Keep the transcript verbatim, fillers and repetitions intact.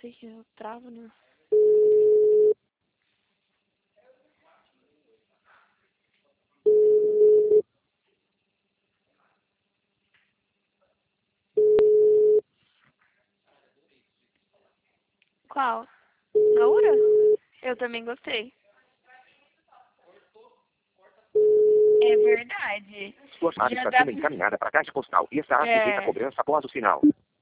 sei que eu travo, né? Qual? Laura? Eu também gostei. É verdade. Sua chave Já está dá sendo pra... encaminhada para a caixa postal e estará É. sujeita a cobrança após o sinal.